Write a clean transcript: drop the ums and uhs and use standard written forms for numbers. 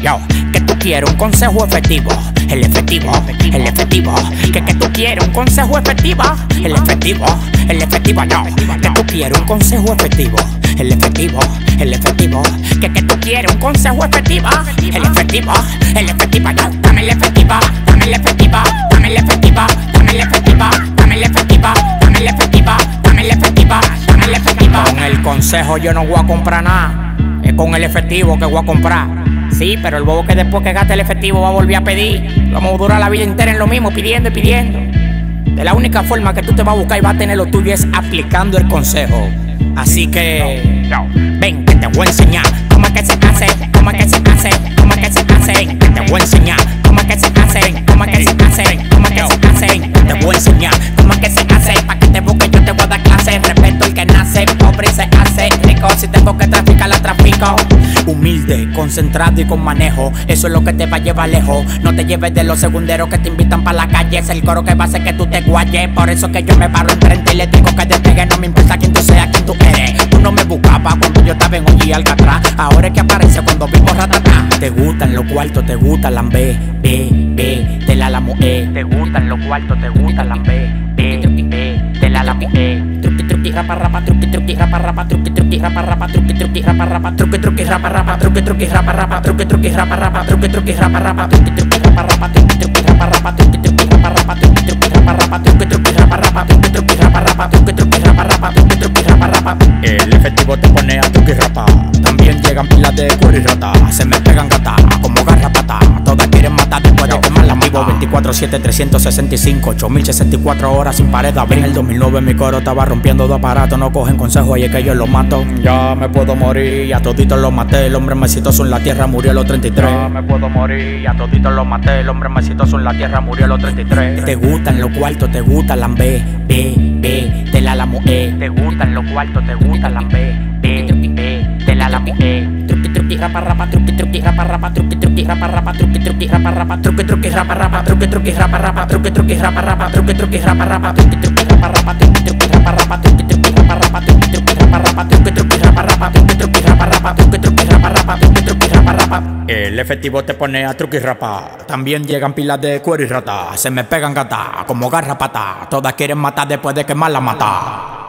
Yo, que tú quieres un consejo efectivo. El efectivo, el efectivo. Que tú quieres un consejo efectivo. El efectivo, yo. Que tú quieres un consejo efectivo. El efectivo, el efectivo. Que tú quieres un consejo efectivo. El efectivo, yo. Dame el efectivo, dame el efectivo, dame el efectivo, dame el efectivo, dame el efectivo, dame el efectivo, dame el efectivo, dame el efectivo. Con el consejo yo no voy a comprar nada. Es con el efectivo que voy a comprar. Sí, pero el bobo que después que gaste el efectivo va a volver a pedir. Vamos a durar la vida entera en lo mismo, pidiendo y pidiendo. De la única forma que tú te vas a buscar y vas a tener lo tuyo es aplicando el consejo. Así que, ven que te voy a enseñar cómo es que se hace, cómo es que se hace, cómo es que se hace. Ven que te voy a enseñar cómo es que se hace, cómo es que se hace, cómo es que se hace. Te voy a enseñar cómo es que se hace. Pa' que te busque yo te voy a dar clase. Respeto el que nace, pobre y se hace rico. Si tengo que traficar, la trafico. Humilde, concentrado y con manejo. Eso es lo que te va a llevar lejos. No te lleves de los segunderos que te invitan pa' la calle. Es el coro que va a hacer que tú te guayes. Por eso que yo me paro enfrente y le digo que despegue. No me importa quién tú seas, quién tú eres. Tú no me buscabas cuando yo estaba en OG Alcatraz. Ahora es que aparece cuando vivo ratatá. Te gustan los cuartos, te gustan las B, te la mujer. Te gustan los cuartos, te gustan las B, te la mujer. Truqui rapa rapa, truqui rapa rapa, truqui rapa rapa, truqui rapa rapa, truqui rapa rapa, truqui rapa rapa, truqui rapa rapa, truqui rapa rapa, truqui rapa rapa, truqui rapa rapa, truqui rapa rapa, truqui rapa rapa, truqui rapa rapa, truqui rapa rapa, truqui rapa rapa, truqui rapa rapa. El efectivo te pone a truqui rapa. También llegan pilas de curry rata. Se me pegan gata como garrapata. Todas quieren matar después de quemar la vivo 24/7, 365, 8064 horas sin pared. En el 2009 mi coro estaba rompiendo dos aparatos. No cogen consejos y es que yo los mato. Ya me puedo morir, a toditos los maté. El hombre más exitoso en la tierra murió a los 33. Ya me puedo morir, a toditos los maté. El hombre más exitoso en la tierra murió a los 33. Te gustan los cuartos, te gustan las B, te la mujer. Te gustan los cuartos, te gustan las B, te la mujer. Truqui rapa rapa, truqui rapa rapa, truqui rapa rapa, truqui rapa rapa, truqui rapa rapa, truqui rapa rapa, truqui rapa rapa, truqui rapa rapa, truqui rapa rapa, truqui rapa rapa, truqui rapa rapa, truqui rapa rapa, truqui rapa rapa, truqui rapa rapa, truqui rapa rapa, truqui rapa rapa. El efectivo te pone a truqui rapa. También llegan pilas de cuero y rata. Se me pegan gata como garrapata. Todas quieren matar después de quemar la mata.